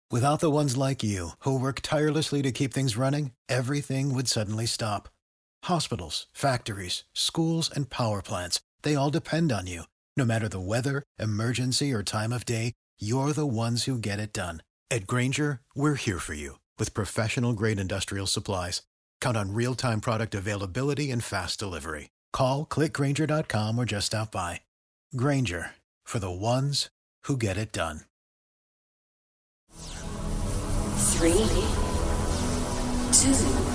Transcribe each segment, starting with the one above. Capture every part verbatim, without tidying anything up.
Without the ones like you, who work tirelessly to keep things running, everything would suddenly stop. Hospitals, factories, schools, and power plants, they all depend on you. No matter the weather, emergency, or time of day, you're the ones who get it done. At Grainger, we're here for you with professional-grade industrial supplies. Count on real-time product availability and fast delivery. Call, click Grainger dot com, or just stop by. Grainger, for the ones who get it done. Three, two,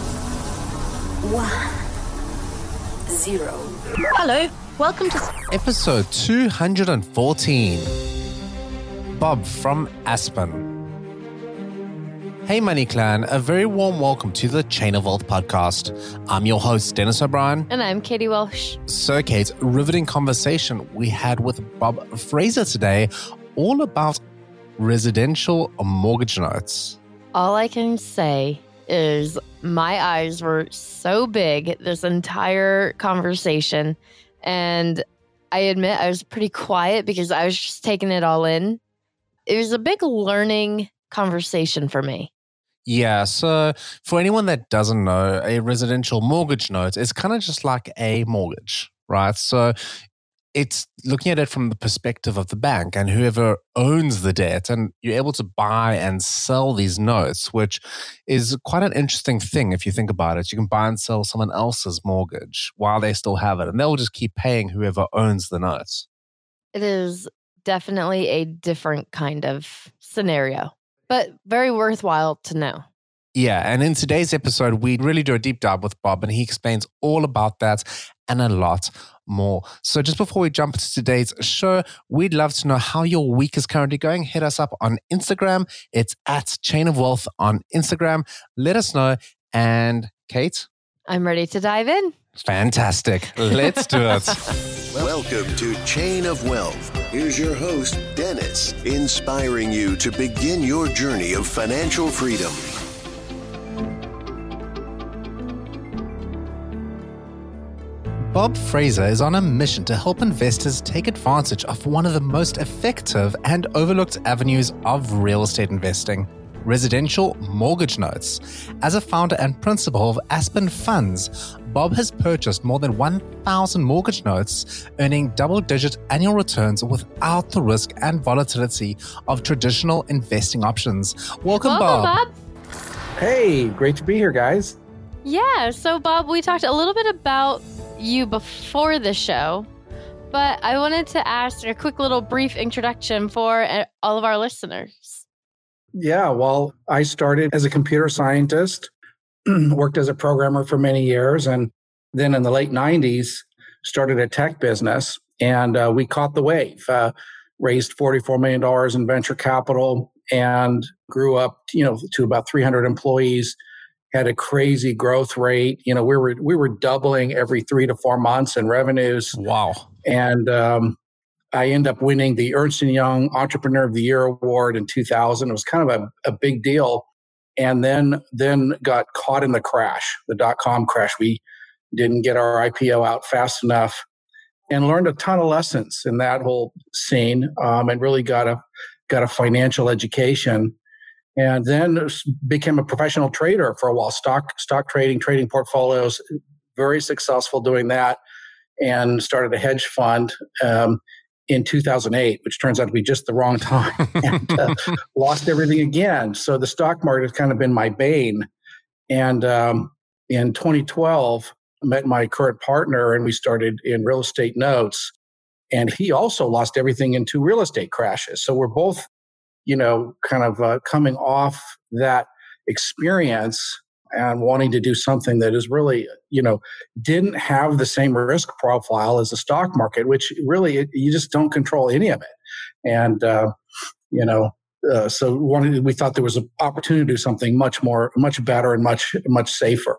one, zero. Hello, welcome to episode two hundred fourteen. Bob from Aspen. Hey Money Clan, a very warm welcome to the Chain of Wealth podcast. I'm your host, Dennis O'Brien. And I'm Katie Welsh. So Kate, riveting conversation we had with Bob Fraser today, all about residential mortgage notes. All I can say is my eyes were so big this entire conversation. And I admit I was pretty quiet because I was just taking it all in. It was a big learning conversation for me. Yeah, so for anyone that doesn't know, a residential mortgage note is kind of just like a mortgage, right? So it's looking at it from the perspective of the bank and whoever owns the debt, and you're able to buy and sell these notes, which is quite an interesting thing if you think about it. You can buy and sell someone else's mortgage while they still have it, and they'll just keep paying whoever owns the notes. It is definitely a different kind of scenario, but very worthwhile to know. Yeah, and in today's episode, we really do a deep dive with Bob, and he explains all about that and a lot more. So just before we jump into today's show, we'd love to know how your week is currently going. Hit us up on Instagram. It's at Chain of Wealth on Instagram. Let us know. And Kate? I'm ready to dive in. Fantastic. Let's do it. Welcome to Chain of Wealth. Here's your host, Dennis, inspiring you to begin your journey of financial freedom. Bob Fraser is on a mission to help investors take advantage of one of the most effective and overlooked avenues of real estate investing, residential mortgage notes. As a founder and principal of Aspen Funds, Bob has purchased more than one thousand mortgage notes, earning double-digit annual returns without the risk and volatility of traditional investing options. Welcome, Welcome Bob. Bob. Hey, great to be here, guys. Yeah, so Bob, we talked a little bit about you before the show, but I wanted to ask a quick little brief introduction for all of our listeners. Yeah, well, I started as a computer scientist, worked as a programmer for many years, and then in the late nineties, started a tech business, and uh, we caught the wave, uh, raised forty-four million dollars in venture capital, and grew up, you know, to about three hundred employees. Had a crazy growth rate. You know, we were we were doubling every three to four months in revenues. Wow! And um, I ended up winning the Ernst and Young Entrepreneur of the Year award in two thousand. It was kind of a, a big deal. And then then got caught in the crash, the dot-com crash. We didn't get our I P O out fast enough, and learned a ton of lessons in that whole scene, um, and really got a got a financial education. And then became a professional trader for a while, stock stock trading, trading portfolios, very successful doing that, and started a hedge fund um, in two thousand eight, which turns out to be just the wrong time, and uh, lost everything again. So the stock market has kind of been my bane. And um, in twenty twelve, I met my current partner, and we started in real estate notes. And he also lost everything in two real estate crashes. So we're both, you know, kind of uh, coming off that experience and wanting to do something that is really, you know, didn't have the same risk profile as the stock market, which really, you just don't control any of it. And, uh, you know, uh, so wanted, we thought there was an opportunity to do something much more, much better and much, much safer.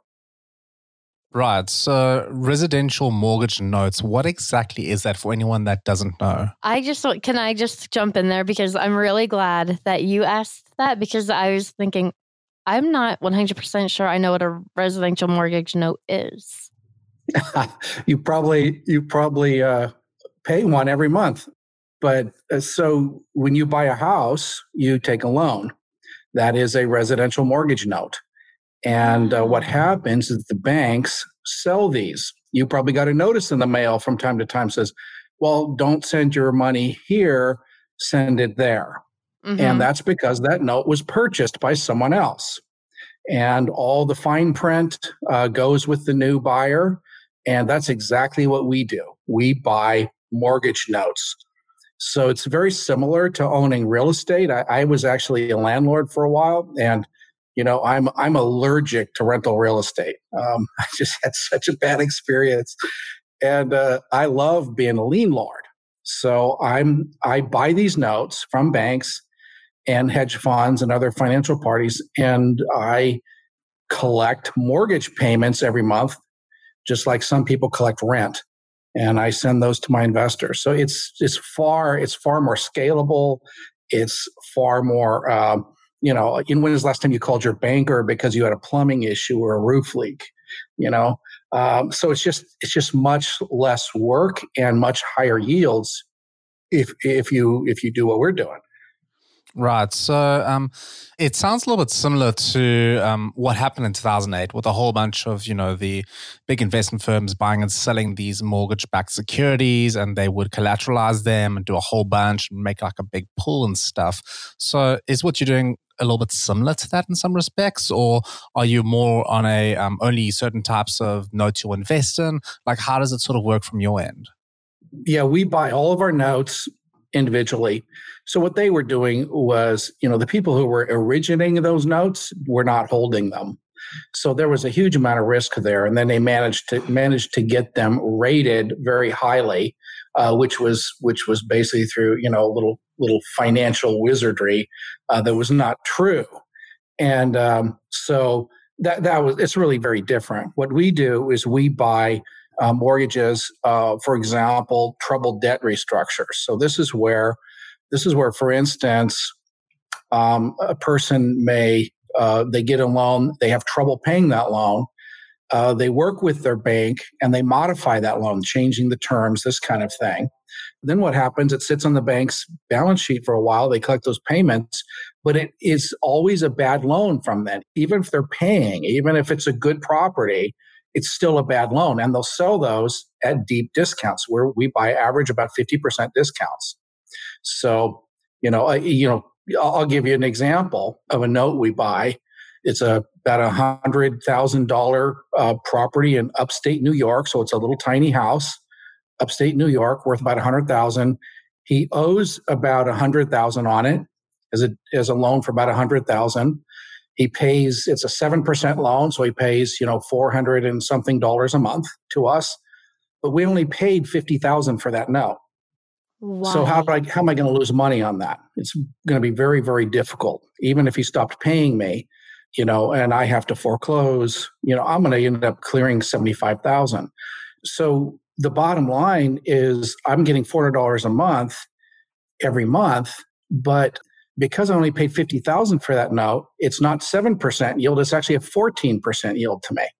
Right. So residential mortgage notes, what exactly is that for anyone that doesn't know? I just, can I just jump in there because I'm really glad that you asked that, because I was thinking, I'm not one hundred percent sure I know what a residential mortgage note is. you probably, you probably uh, pay one every month. But uh, so when you buy a house, you take a loan. That is a residential mortgage note. And uh, what happens is the banks sell these. You probably got a notice in the mail from time to time says, well, don't send your money here, send it there. Mm-hmm. And that's because that note was purchased by someone else. And all the fine print uh, goes with the new buyer. And that's exactly what we do. We buy mortgage notes. So it's very similar to owning real estate. I, I was actually a landlord for a while, and you know, I'm I'm allergic to rental real estate. Um, I just had such a bad experience, and uh, I love being a lien lord. So I'm I buy these notes from banks and hedge funds and other financial parties, and I collect mortgage payments every month, just like some people collect rent. And I send those to my investors. So it's it's far it's far more scalable. It's far more, uh, you know. When was the last time you called your banker because you had a plumbing issue or a roof leak? You know, um, so it's just it's just much less work and much higher yields if if you if you do what we're doing. Right. So um, it sounds a little bit similar to um, what happened in two thousand eight with a whole bunch of, you know, the big investment firms buying and selling these mortgage-backed securities, and they would collateralize them and do a whole bunch and make like a big pool and stuff. So is what you're doing a little bit similar to that in some respects, or are you more on a um, only certain types of notes you'll invest in? Like, how does it sort of work from your end? Yeah, we buy all of our notes individually. So what they were doing was, you know, the people who were originating those notes were not holding them. So there was a huge amount of risk there. And then they managed to managed to get them rated very highly, uh, which was which was basically through, you know, a little little financial wizardry uh, that was not true. And um, so that that was it's really very different. What we do is we buy uh, mortgages, uh, for example, troubled debt restructures. So this is where This is where, for instance, um, a person may, uh, they get a loan, they have trouble paying that loan. Uh, they work with their bank and they modify that loan, changing the terms, this kind of thing. Then what happens, it sits on the bank's balance sheet for a while, they collect those payments, but it is always a bad loan from them. Even if they're paying, even if it's a good property, it's still a bad loan. And they'll sell those at deep discounts where we buy average about fifty percent discounts. So, you know, I, you know, I'll give you an example of a note we buy. It's a about a hundred thousand dollar uh, property in upstate New York. So it's a little tiny house, upstate New York, worth about a hundred thousand. He owes about a hundred thousand on it as a as a loan for about a hundred thousand. He pays. It's a seven percent loan, so he pays you know four hundred and something dollars a month to us. But we only paid fifty thousand for that note. Wow. So how do I, how am I going to lose money on that? It's going to be very, very difficult. Even if he stopped paying me, you know, and I have to foreclose, you know, I'm going to end up clearing seventy-five thousand. So the bottom line is I'm getting four hundred dollars a month every month, but because I only paid fifty thousand for that note, it's not seven percent yield. It's actually a fourteen percent yield to me.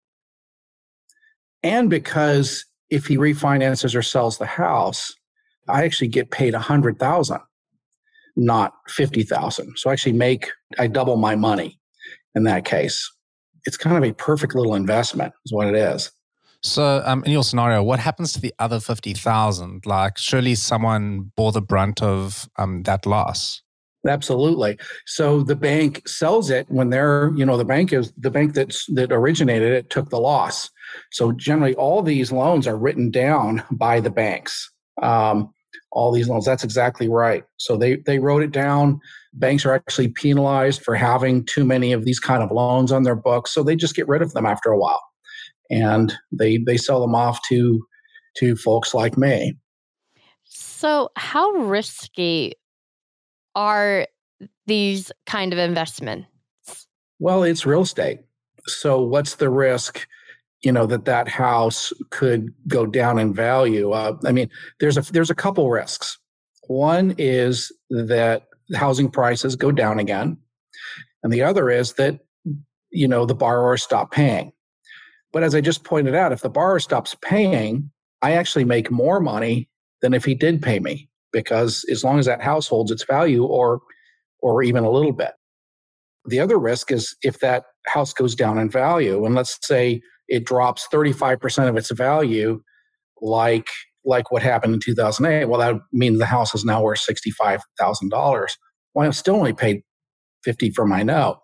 And because if he refinances or sells the house, I actually get paid a hundred thousand, not fifty thousand. So I actually make, I double my money in that case. It's kind of a perfect little investment is what it is. So um, in your scenario, what happens to the other fifty thousand? Like surely someone bore the brunt of um, that loss. Absolutely. So the bank sells it when they're, you know, the bank is the bank that's that originated it took the loss. So generally all these loans are written down by the banks. Um, all these loans. That's exactly right. So they they wrote it down. Banks are actually penalized for having too many of these kind of loans on their books. So they just get rid of them after a while. And they they sell them off to to folks like me. So how risky are these kind of investments? Well, it's real estate. So what's the risk, you know, that that house could go down in value? Uh, I mean, there's a there's a couple risks. One is that housing prices go down again. And the other is that, you know, the borrowers stop paying. But as I just pointed out, if the borrower stops paying, I actually make more money than if he did pay me, because as long as that house holds its value or or even a little bit. The other risk is if that house goes down in value, and let's say it drops thirty-five percent of its value, like like what happened in two thousand eight. Well, that means the house is now worth sixty-five thousand dollars. Well, I've still only paid fifty for my note.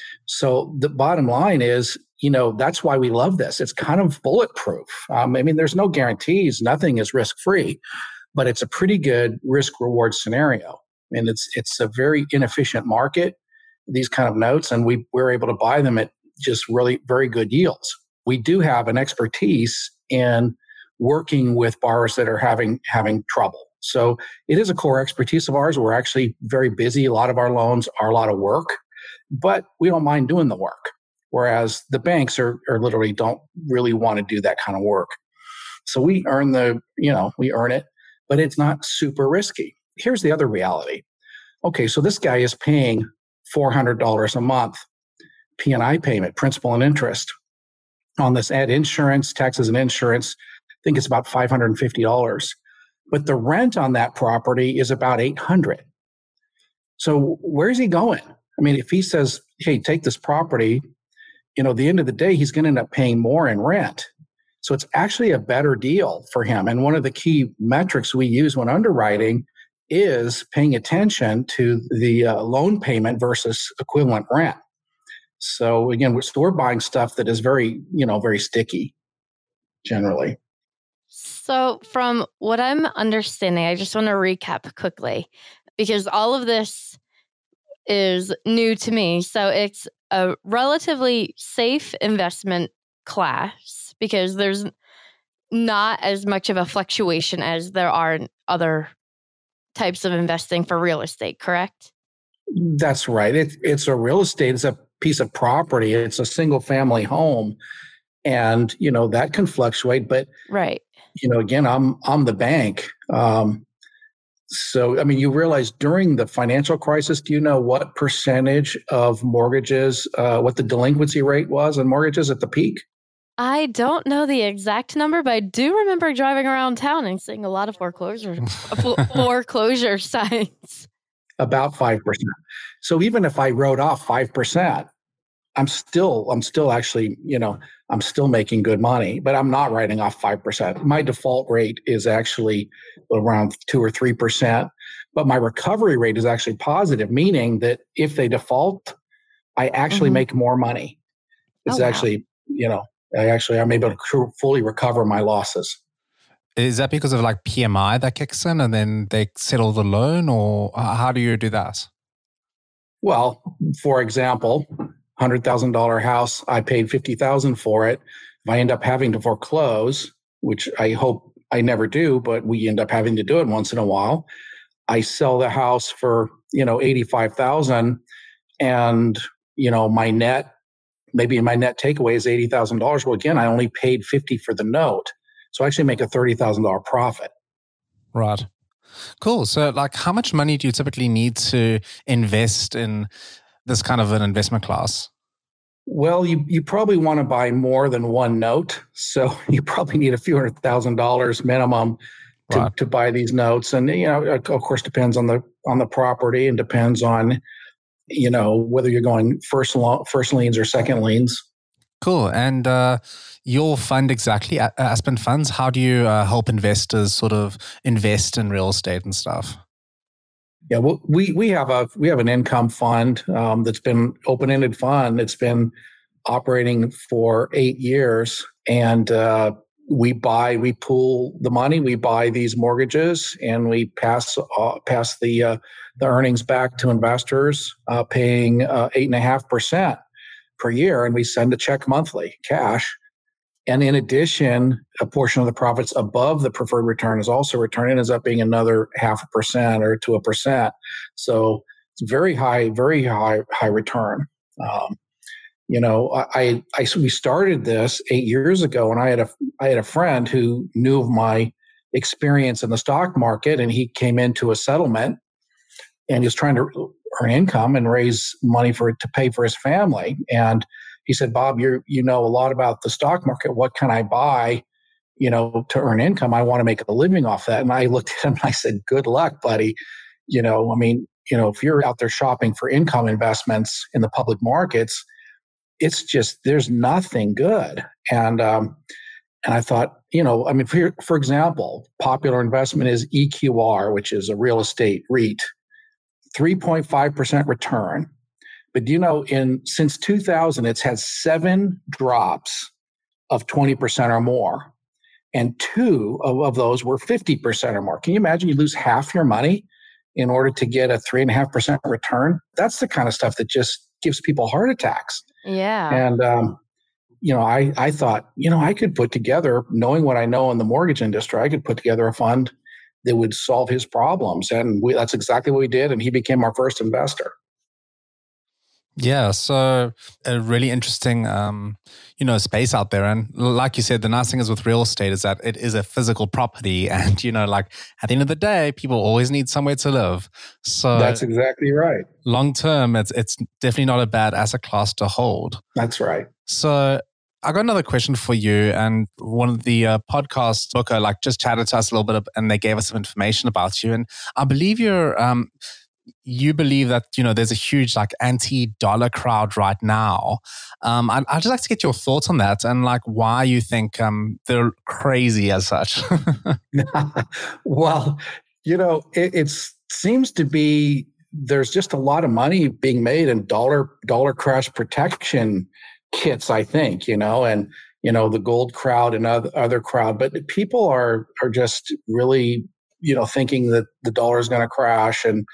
So the bottom line is, you know, that's why we love this. It's kind of bulletproof. Um, I mean, there's no guarantees. Nothing is risk-free, but it's a pretty good risk-reward scenario. And it's it's a very inefficient market, these kind of notes, and we, we're able to buy them at just really very good yields. We do have an expertise in working with borrowers that are having having trouble. So it is a core expertise of ours. We're actually very busy. A lot of our loans are a lot of work, but we don't mind doing the work. Whereas the banks are, are literally don't really want to do that kind of work. So we earn the, you know, we earn it, but it's not super risky. Here's the other reality. Okay, so this guy is paying four hundred dollars a month P and I payment, principal and interest on this. Add insurance, taxes and insurance. I think it's about five hundred fifty dollars. But the rent on that property is about eight hundred dollars. So where's he going? I mean, if he says, hey, take this property, you know, at the end of the day, he's going to end up paying more in rent. So it's actually a better deal for him. And one of the key metrics we use when underwriting is paying attention to the uh, loan payment versus equivalent rent. So again, we're, so we're buying stuff that is very, you know, very sticky generally. So from what I'm understanding, I just want to recap quickly because all of this is new to me. So it's a relatively safe investment class because there's not as much of a fluctuation as there are in other types of investing for real estate, correct? That's right. It, it's a real estate. It's a piece of property. It's a single family home. And, you know, that can fluctuate. But, right. you know, again, I'm I'm the bank. Um, so, I mean, you realize during the financial crisis, do you know what percentage of mortgages, uh, what the delinquency rate was on mortgages at the peak? I don't know the exact number, but I do remember driving around town and seeing a lot of foreclosure foreclosure signs. About five percent. So even if I wrote off five percent, I'm still, I'm still actually, you know, I'm still making good money, but I'm not writing off five percent. My default rate is actually around two or three percent, but my recovery rate is actually positive, meaning that if they default, I actually mm-hmm. make more money. It's oh, wow. actually, you know, I actually, I'm able to fully recover my losses. Is that because of like P M I that kicks in and then they settle the loan, or how do you do that? Well, for example, one hundred thousand dollars house, I paid fifty thousand dollars for it. If I end up having to foreclose, which I hope I never do, but we end up having to do it once in a while, I sell the house for, you know, eighty-five thousand dollars and, you know, my net, maybe my net takeaway is eighty thousand dollars. Well, again, I only paid fifty for the note. So I actually make a thirty thousand dollars profit. Right. Cool. So like how much money do you typically need to invest in this kind of an investment class? Well, you, you probably want to buy more than one note. So you probably need a few hundred thousand dollars minimum to, right. to buy these notes. And, you know, of course, depends on the on the property and depends on, you know, whether you're going first lo- first liens or second liens. Cool. And uh, your fund exactly, Aspen Funds, how do you uh, help investors sort of invest in real estate and stuff? Yeah, well, we we have a we have an income fund um, that's been open-ended fund. It's been operating for eight years, and uh, we buy we pool the money. We buy these mortgages, and we pass uh, pass the uh, the earnings back to investors, uh, paying uh, eight and a half percent per year, and we send a check monthly, cash. And in addition, a portion of the profits above the preferred return is also returned. It ends up being another half a percent or to a percent. So it's very high, very high, high return. Um, you know, I, I, we started this eight years ago, and I had a, I had a friend who knew of my experience in the stock market, and he came into a settlement, and he was trying to earn income and raise money for to pay for his family. And he said, Bob, you you know a lot about the stock market. What can I buy, you know, to earn income? I want to make a living off that. And I looked at him and I said, good luck, buddy. You know, I mean, you know, if you're out there shopping for income investments in the public markets, it's just, there's nothing good. And, um, and I thought, you know, I mean, for, for example, popular investment is E Q R, which is a real estate REIT, three point five percent return. But you know, in since two thousand, it's had seven drops of twenty percent or more. And two of, of those were fifty percent or more. Can you imagine you lose half your money in order to get a three and a half percent return? That's the kind of stuff that just gives people heart attacks. Yeah. And, um, you know, I, I thought, you know, I could put together, knowing what I know in the mortgage industry, I could put together a fund that would solve his problems. And we, that's exactly what we did. And he became our first investor. Yeah, so a really interesting, um, you know, space out there. And like you said, the nice thing is with real estate is that it is a physical property. And, you know, like at the end of the day, people always need somewhere to live. So that's exactly right. Long term, it's it's definitely not a bad asset class to hold. That's right. So I got another question for you. And one of the uh, podcast booker like just chatted to us a little bit of, and they gave us some information about you. And I believe you're... Um, you believe that, you know, there's a huge like anti-dollar crowd right now. Um, I'd, I'd just like to get your thoughts on that and like why you think um, they're crazy as such. Well, you know, it it's, seems to be there's just a lot of money being made in dollar dollar crash protection kits, I think, you know, and, you know, the gold crowd and other, other crowd. But people are are just really, you know, thinking that the dollar is going to crash. And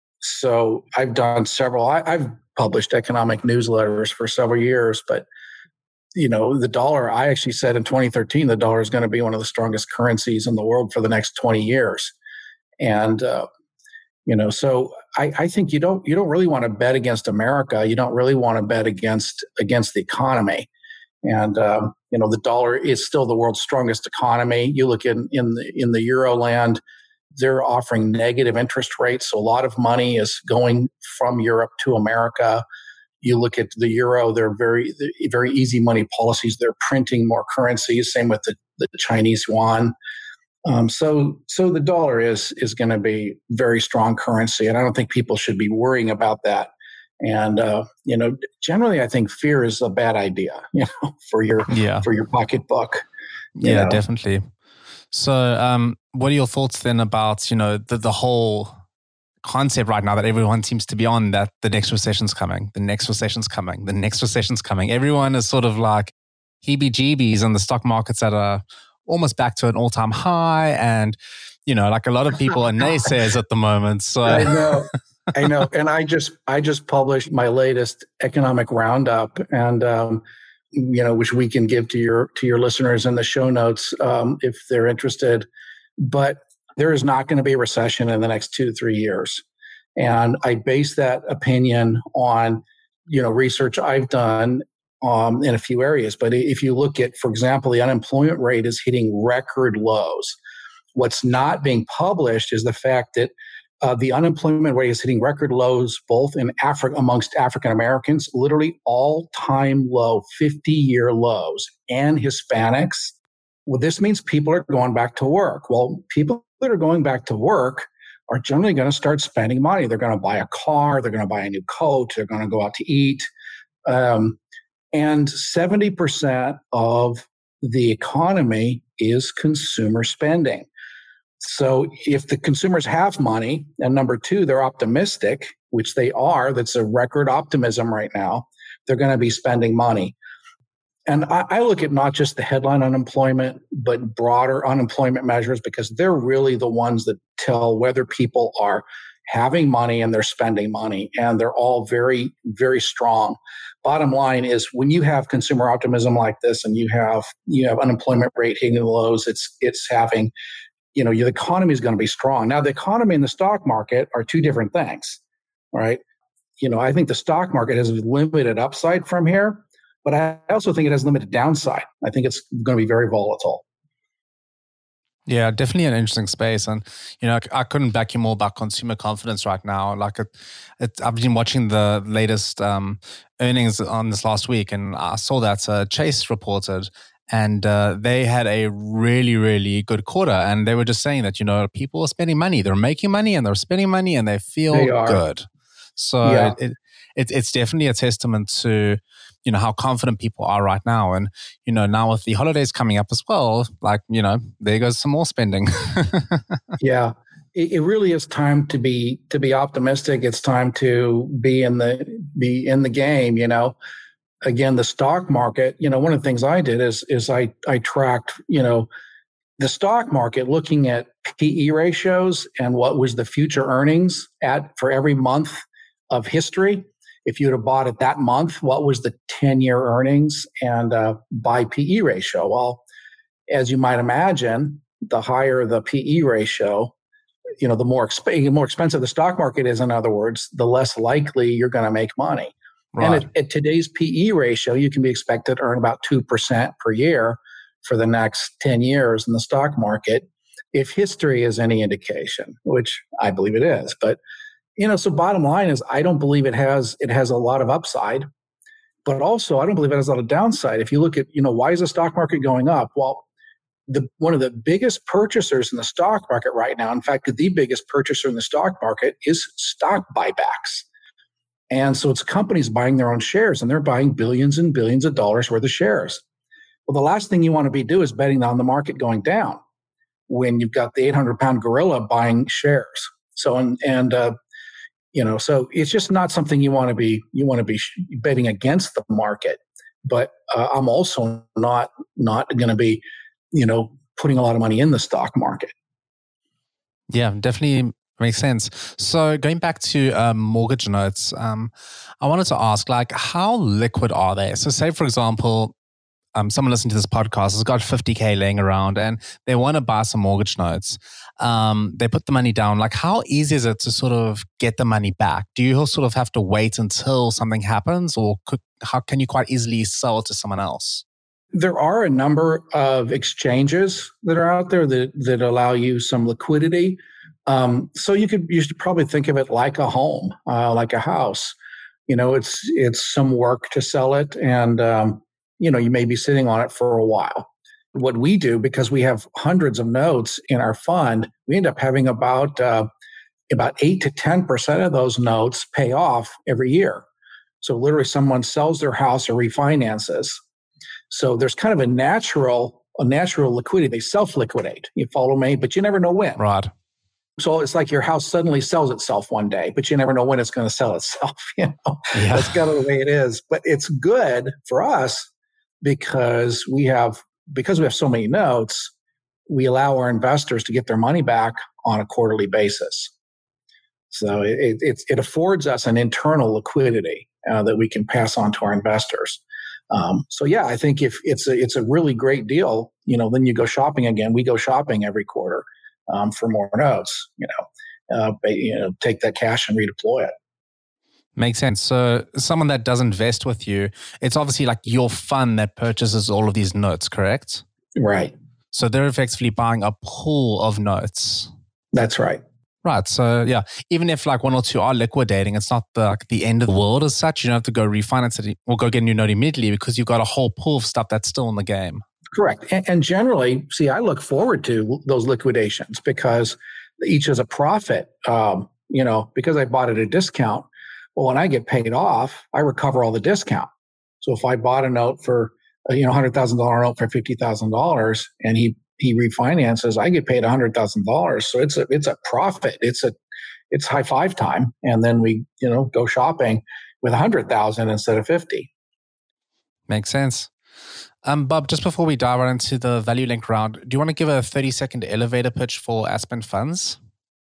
so I've done several, I, I've published economic newsletters for several years, but, you know, the dollar, I actually said in twenty thirteen, the dollar is going to be one of the strongest currencies in the world for the next twenty years. And, uh, you know, so I, I think you don't, you don't really want to bet against America. You don't really want to bet against, against the economy. And, um, you know, the dollar is still the world's strongest economy. You look in, in the, in the Euro land, they're offering negative interest rates. So a lot of money is going from Europe to America. You look at the euro, they're very, very easy money policies. They're printing more currencies. Same with the, the Chinese yuan. Um, so, so the dollar is, is going to be very strong currency. And I don't think people should be worrying about that. And, uh, you know, generally I think fear is a bad idea, you know, for your, yeah. for your pocketbook. Yeah, know? definitely. So, um, what are your thoughts then about, you know, the, the whole concept right now that everyone seems to be on, that the next recession's coming, the next recession's coming, the next recession's coming. Everyone is sort of like heebie-jeebies, and the stock markets that are almost back to an all-time high. And, you know, like a lot of people are naysayers at the moment. So I know, I know. And I just, I just published my latest economic roundup, and, um, you know, which we can give to your to your listeners in the show notes um, if they're interested. But there is not going to be a recession in the next two to three years, and I base that opinion on, you know, research I've done um, in a few areas. But if you look at, for example, the unemployment rate is hitting record lows. What's not being published is the fact that Uh, the unemployment rate is hitting record lows, both in Africa, amongst African Americans, literally all-time low, fifty-year lows, and Hispanics. Well, this means people are going back to work. Well, people that are going back to work are generally going to start spending money. They're going to buy a car. They're going to buy a new coat. They're going to go out to eat. Um, and seventy percent of the economy is consumer spending. So if the consumers have money, and number two, they're optimistic, which they are, that's a record optimism right now, they're going to be spending money. And I, I look at not just the headline unemployment, but broader unemployment measures, because they're really the ones that tell whether people are having money and they're spending money. And they're all very, very strong. Bottom line is, when you have consumer optimism like this, and you have you have unemployment rate hitting the lows, it's it's having, you know, the economy is going to be strong. Now, the economy and the stock market are two different things, right? You know, I think the stock market has limited upside from here, but I also think it has limited downside. I think it's going to be very volatile. Yeah, definitely an interesting space. And, you know, I couldn't back you more about consumer confidence right now. Like, it, it, I've been watching the latest um, earnings on this last week, and I saw that uh, Chase reported, And uh, they had a really, really good quarter. And they were just saying that, you know, people are spending money. They're making money and they're spending money and they feel They are. good. So Yeah. it, it, it, it's definitely a testament to, you know, how confident people are right now. And, you know, now with the holidays coming up as well, like, you know, there goes some more spending. Yeah. It, it really is time to be to be optimistic. It's time to be in the be in the game, you know. Again, the stock market, you know, one of the things I did is is I I tracked, you know, the stock market looking at P E ratios and what was the future earnings at for every month of history. If you'd have bought it that month, what was the ten-year earnings and uh, by P E ratio? Well, as you might imagine, the higher the P E ratio, you know, the more exp- more expensive the stock market is. In other words, the less likely you're going to make money. Right. And at, at today's P E ratio, you can be expected to earn about two percent per year for the next ten years in the stock market, if history is any indication, which I believe it is. But, you know, so bottom line is I don't believe it has it has a lot of upside, but also I don't believe it has a lot of downside. If you look at, you know, why is the stock market going up? Well, the one of the biggest purchasers in the stock market right now, in fact, the biggest purchaser in the stock market is stock buybacks. And so it's companies buying their own shares, and they're buying billions and billions of dollars worth of shares. Well, the last thing you want to be do is betting on the market going down when you've got the eight hundred pound gorilla buying shares. So, and, and uh, you know, so it's just not something you want to be, you want to be betting against the market. But uh, I'm also not, not going to be, you know, putting a lot of money in the stock market. Yeah, definitely makes sense. So going back to um, mortgage notes, um, I wanted to ask, like, how liquid are they? So say, for example, um, someone listening to this podcast has got fifty K laying around and they want to buy some mortgage notes. Um, they put the money down. Like, how easy is it to sort of get the money back? Do you sort of have to wait until something happens, or could, how can you quite easily sell it to someone else? There are a number of exchanges that are out there that, that allow you some liquidity. Um, so you could you should probably think of it like a home, uh, like a house. You know, it's it's some work to sell it, and um, you know, you may be sitting on it for a while. What we do, because we have hundreds of notes in our fund, we end up having about uh, about eight to ten percent of those notes pay off every year. So literally, someone sells their house or refinances. So there's kind of a natural a natural liquidity. They self-liquidate. You follow me, but you never know when. Right. So it's like your house suddenly sells itself one day, but you never know when it's going to sell itself. You know, Yeah. That's kind of the way it is. But it's good for us because we have because we have so many notes. We allow our investors to get their money back on a quarterly basis. So it it, it affords us an internal liquidity uh, that we can pass on to our investors. Um, so yeah, I think if it's a it's a really great deal, you know, then you go shopping again. We go shopping every quarter. Um, for more notes, you know, uh, you know, take that cash and redeploy it. Makes sense. So someone that does invest with you, it's obviously like your fund that purchases all of these notes, correct? Right. So they're effectively buying a pool of notes. That's right. Right. So yeah, even if like one or two are liquidating, it's not the, like the end of the world as such. You don't have to go refinance it or go get a new note immediately because you've got a whole pool of stuff that's still in the game. Correct. And, and generally, see, I look forward to those liquidations because each is a profit. Um, you know, because I bought at a discount. Well, when I get paid off, I recover all the discount. So if I bought a note for, you know, one hundred thousand dollars note for fifty thousand dollars and he he refinances, I get paid one hundred thousand dollars. So it's a it's a profit. It's a it's high five time. And then we, you know, go shopping with one hundred thousand instead of fifty. Makes sense. Um, Bob, just before we dive right into the Value Link round, do you want to give a thirty second elevator pitch for Aspen Funds?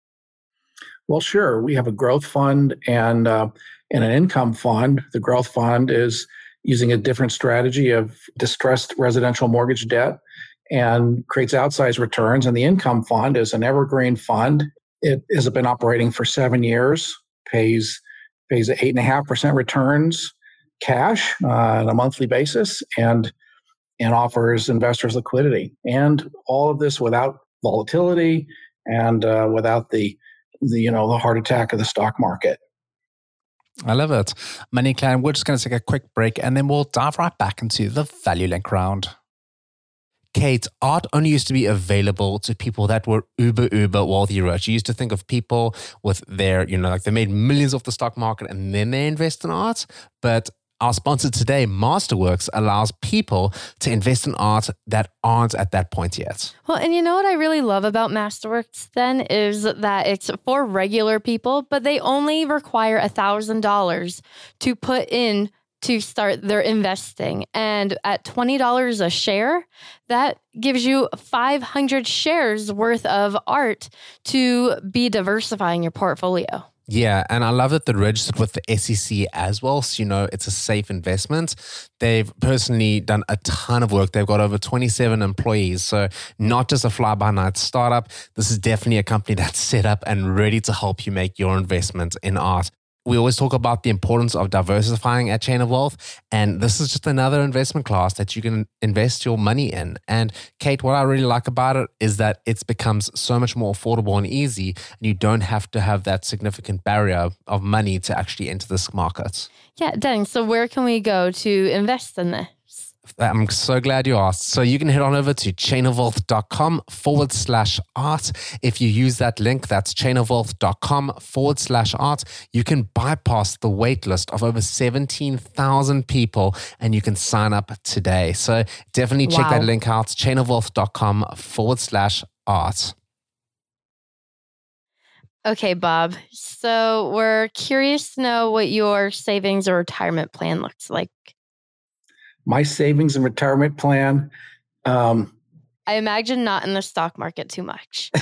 Well, sure. We have a growth fund and uh, and an income fund. The growth fund is using a different strategy of distressed residential mortgage debt and creates outsized returns. And the income fund is an evergreen fund. It has been operating for seven years, pays pays eight and a half percent returns cash uh, on a monthly basis, and and offers investors liquidity. And all of this without volatility and uh, without the, the, you know, the heart attack of the stock market. I love it. Money Clan, we're just going to take a quick break and then we'll dive right back into the Value Link round. Kate, art only used to be available to people that were uber, uber wealthy rich. You used to think of people with their, you know, like they made millions off the stock market and then they invest in art. But our sponsor today, Masterworks, allows people to invest in art that aren't at that point yet. Well, and you know what I really love about Masterworks then is that it's for regular people, but they only require one thousand dollars to put in to start their investing. And at twenty dollars a share, that gives you five hundred shares worth of art to be diversifying your portfolio. Yeah, and I love that they're registered with the S E C as well. So, you know, it's a safe investment. They've personally done a ton of work. They've got over twenty-seven employees. So not just a fly-by-night startup. This is definitely a company that's set up and ready to help you make your investment in art. We always talk about the importance of diversifying at Chain of Wealth, and this is just another investment class that you can invest your money in. And Kate, what I really like about it is that it becomes so much more affordable and easy, and you don't have to have that significant barrier of money to actually enter this market. Yeah, dang. So where can we go to invest in this? I'm so glad you asked. So you can head on over to chainofwealth.com forward slash art. If you use that link, that's chainofwealth.com forward slash art, you can bypass the wait list of over seventeen thousand people and you can sign up today. So definitely check Wow. that link out, chainofwealth.com forward slash art. Okay, Bob. So we're curious to know what your savings or retirement plan looks like. My savings and retirement plan. Um, I imagine not in the stock market too much.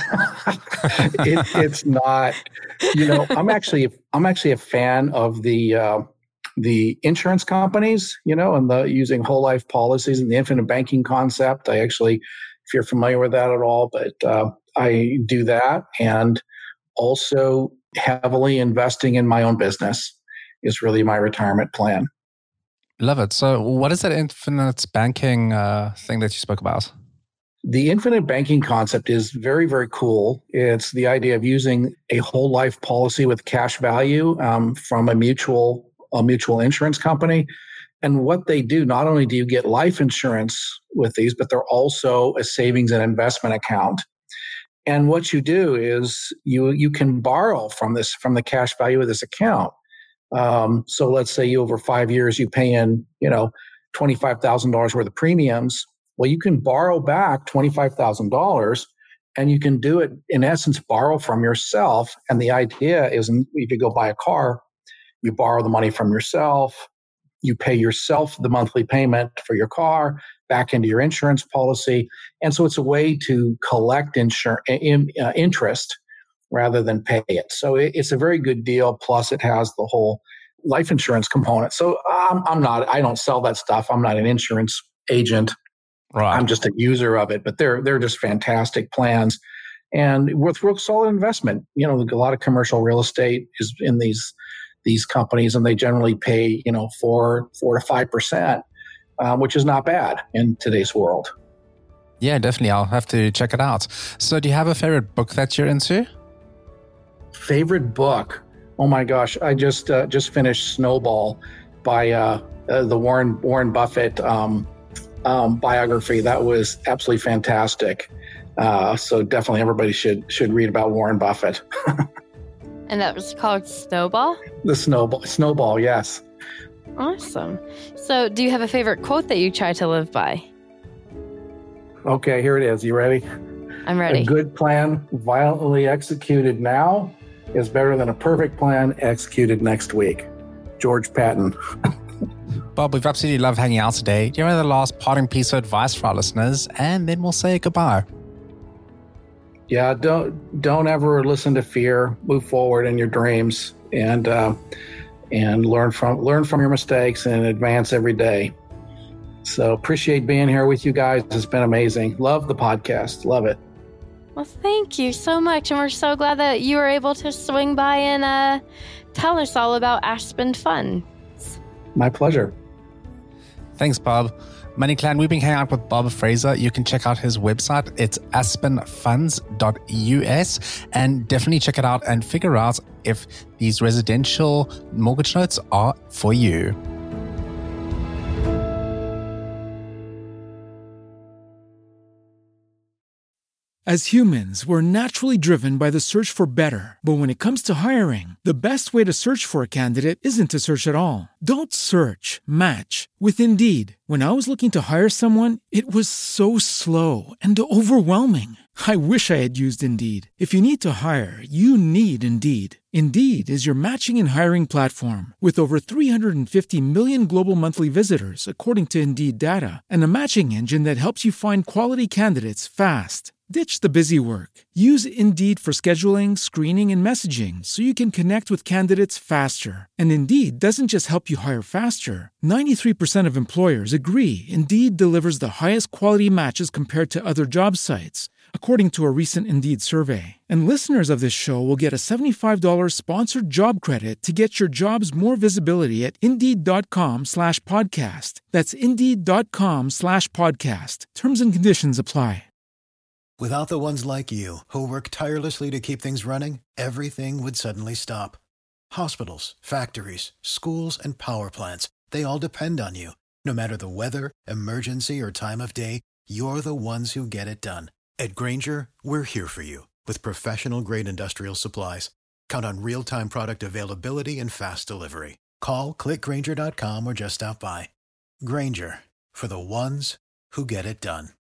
it, it's not. You know, I'm actually I'm actually a fan of the uh, the insurance companies. You know, and the using whole life policies and the infinite banking concept. I actually, if you're familiar with that at all, but uh, I do that, and also heavily investing in my own business is really my retirement plan. Love it. So what is that infinite banking uh, thing that you spoke about? The infinite banking concept is very, very cool. It's the idea of using a whole life policy with cash value um, from a mutual a mutual insurance company. And what they do, not only do you get life insurance with these, but they're also a savings and investment account. And what you do is you you can borrow from this from the cash value of this account. Um, so let's say you over five years you pay in, you know, twenty-five thousand dollars worth of premiums. Well, you can borrow back twenty-five thousand dollars and you can do it in essence, borrow from yourself. And the idea is if you go buy a car, you borrow the money from yourself, you pay yourself the monthly payment for your car back into your insurance policy. And so it's a way to collect insur- in, uh, interest rather than pay it. So it, it's a very good deal. Plus it has the whole life insurance component. So I'm, I'm not, I don't sell that stuff. I'm not an insurance agent. Right. I'm just a user of it, but they're, they're just fantastic plans and with real solid investment. You know, a lot of commercial real estate is in these, these companies and they generally pay, you know, four, four to five percent, um, which is not bad in today's world. Yeah, definitely. I'll have to check it out. So do you have a favorite book that you're into? Favorite book? Oh my gosh! I just uh, just finished Snowball by uh, uh, the Warren Warren Buffett um, um, biography. That was absolutely fantastic. Uh, so definitely everybody should should read about Warren Buffett. And that was called Snowball? The Snowball, Snowball, yes. Awesome. So do you have a favorite quote that you try to live by? Okay, here it is. You ready? I'm ready. A good plan violently executed now is better than a perfect plan executed next week. George Patton. Bob, we've absolutely loved hanging out today. Do you have any last parting piece of advice for our listeners? And then we'll say goodbye. Yeah, don't don't ever listen to fear. Move forward in your dreams and uh, and learn from learn from your mistakes and advance every day. So appreciate being here with you guys. It's been amazing. Love the podcast. Love it. Well, thank you so much. And we're so glad that you were able to swing by and uh, tell us all about Aspen Funds. My pleasure. Thanks, Bob. Money Clan, we've been hanging out with Bob Fraser. You can check out his website. It's aspen funds dot U S and definitely check it out and figure out if these residential mortgage notes are for you. As humans, we're naturally driven by the search for better. But when it comes to hiring, the best way to search for a candidate isn't to search at all. Don't search, match with Indeed. When I was looking to hire someone, it was so slow and overwhelming. I wish I had used Indeed. If you need to hire, you need Indeed. Indeed is your matching and hiring platform with over three hundred fifty million global monthly visitors, according to Indeed data, and a matching engine that helps you find quality candidates fast. Ditch the busy work. Use Indeed for scheduling, screening, and messaging so you can connect with candidates faster. And Indeed doesn't just help you hire faster. ninety-three percent of employers agree Indeed delivers the highest quality matches compared to other job sites, according to a recent Indeed survey. And listeners of this show will get a seventy-five dollars sponsored job credit to get your jobs more visibility at Indeed.com slash podcast. That's Indeed.com slash podcast. Terms and conditions apply. Without the ones like you, who work tirelessly to keep things running, everything would suddenly stop. Hospitals, factories, schools, and power plants, they all depend on you. No matter the weather, emergency, or time of day, you're the ones who get it done. At Grainger, we're here for you with professional-grade industrial supplies. Count on real-time product availability and fast delivery. Call, click Grainger dot com, or just stop by. Grainger, for the ones who get it done.